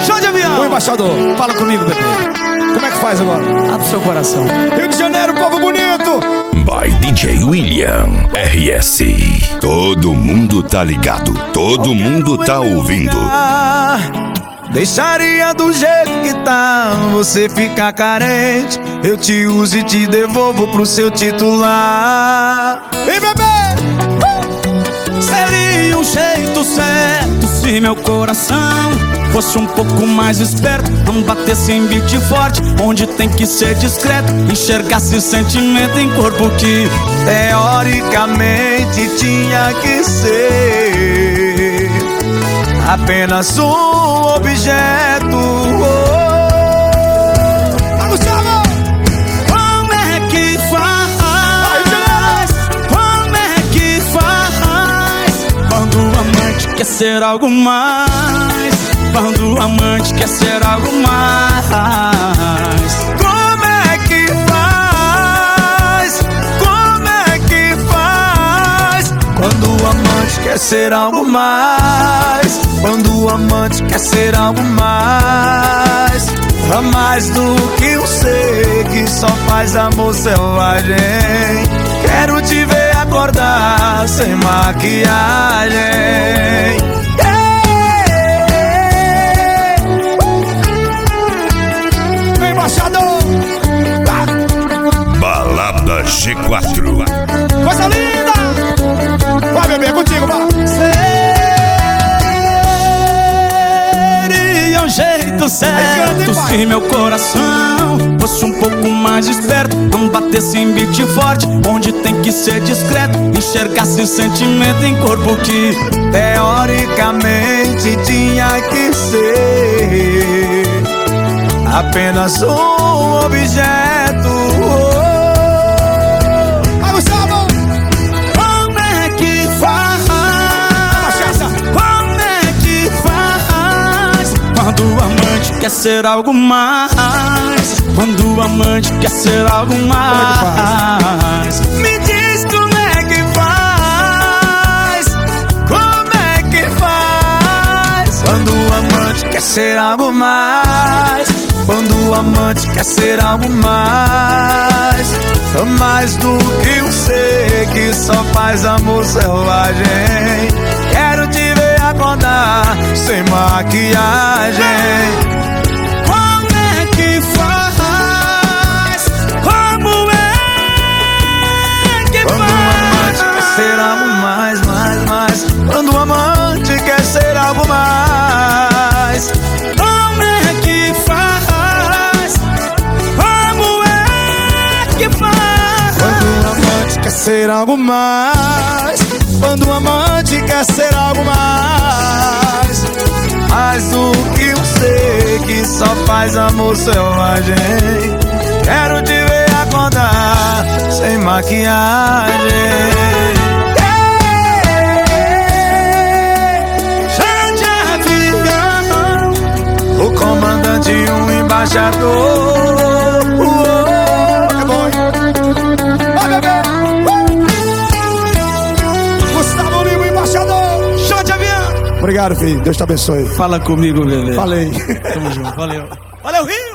Show de avião. O embaixador, Fala comigo, bebê. como é que faz agora? Abre seu coração. Rio de Janeiro, povo bonito. By DJ William RS. Todo mundo tá ligado, todo mundo tá ouvindo. Deixaria do jeito que tá, você fica carente. Eu te uso e te devolvo pro seu titular. Vem, bebê! Seria um jeito certo se meu coração fosse um pouco mais esperto, não batesse em beat forte, onde tem que ser discreto, enxergasse sentimento em corpo que teoricamente tinha que ser apenas um objeto. Como é que faz? Como é que faz? Quando o amante quer ser algo mais, quando o amante quer ser algo mais. Como é que faz? Como é que faz? Quando o amante quer ser algo mais, quando o amante quer ser algo mais, a mais do que um ser que só faz amor selvagem. Quero te ver acordar sem maquiagem. Balada G4. Coisa linda! Vai, bebê, contigo, vai! Seria um jeito certo se meu coração fosse um pouco mais esperto, não batesse em beat forte, onde tem que ser discreto, enxergasse sentimento em corpo que teoricamente tinha que ser apenas um objeto. Vai, Gustavo! Como é que faz? Como é que faz? Quando o amante quer ser algo mais, quando o amante quer ser algo mais. Me diz como é que faz, como é que faz? Quando o amante quer ser algo mais, quando o amante quer ser algo mais, mais do que um ser que só faz amor selvagem. Quero te ver acordar sem maquiagem. Como é que faz? Como é que Quando o amante quer faz? ser algo mais, mais, mais. Quando o amante quer ser algo mais. Como é que faz? Como é que faz? Quando o amante quer ser algo mais, quando o amante quer ser algo mais, mais do que um ser que só faz amor selvagem. Quero te ver acordar sem maquiagem. Já de avião, O comandante e um embaixador. É bom, hein? Vai, bebê! Gustavo Lima, embaixador. show de avião. Obrigado, filho. Deus te abençoe. Fala comigo, bebê. Falei. Tamo junto, valeu. Valeu, Rio!